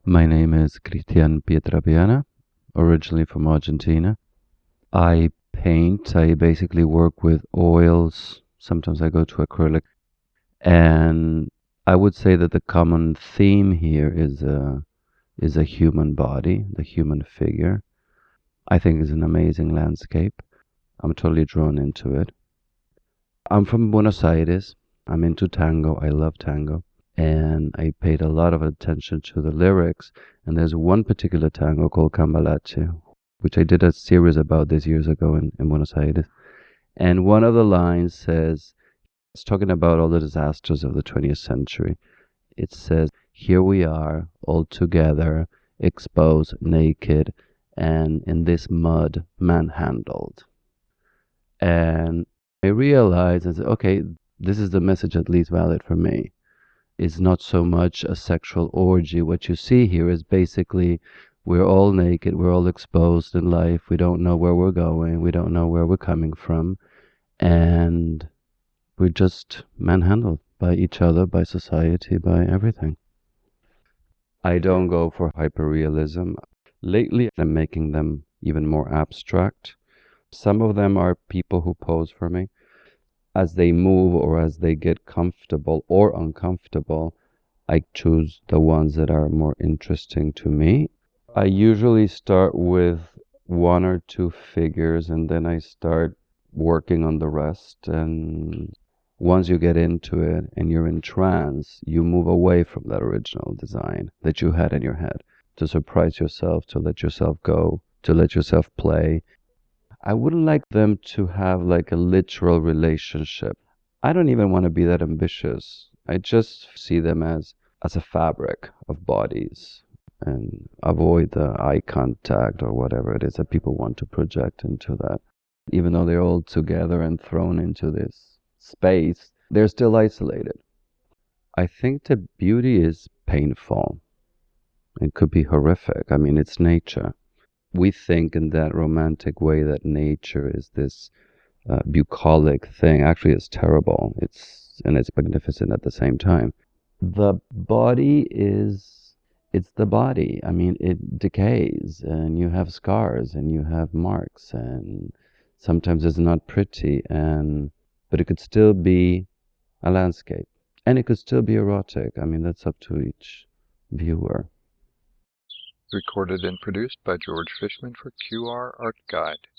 My name is Cristian Pietrapiana, originally from Argentina. I paint. I basically work with oils. Sometimes I go to acrylic. And I would say that the common theme here is a human body, the human figure. I think it's an amazing landscape. I'm totally drawn into it. I'm from Buenos Aires. I'm into tango. I love tango. And I paid a lot of attention to the lyrics. And there's one particular tango called Cambalache, which I did a series about this years ago in Buenos Aires. And one of the lines says, it's talking about all the disasters of the 20th century. It says, here we are, all together, exposed, naked, and in this mud, manhandled. And I realized, I said, okay, this is the message at least valid for me. It's not so much a sexual orgy. What you see here is basically we're all naked, we're all exposed in life, we don't know where we're going, we don't know where we're coming from, and we're just manhandled by each other, by society, by everything. I don't go for hyperrealism. Lately, I'm making them even more abstract. Some of them are people who pose for me. As they move or as they get comfortable or uncomfortable, I choose the ones that are more interesting to me. I usually start with one or two figures and then I start working on the rest. And once you get into it and you're in trance, you move away from that original design that you had in your head to surprise yourself, to let yourself go, to let yourself play. I wouldn't like them to have like a literal relationship. I don't even want to be that ambitious. I just see them as a fabric of bodies and avoid the eye contact or whatever it is that people want to project into that. Even though they're all together and thrown into this space, they're still isolated. I think the beauty is painful. It could be horrific. I mean, it's nature. We think in that romantic way that nature is this bucolic thing. Actually, it's terrible. And it's magnificent at the same time. The body it's the body. I mean, it decays and you have scars and you have marks and sometimes it's not pretty but it could still be a landscape and it could still be erotic. I mean, that's up to each viewer. Recorded and produced by George Fishman for QR Art Guide.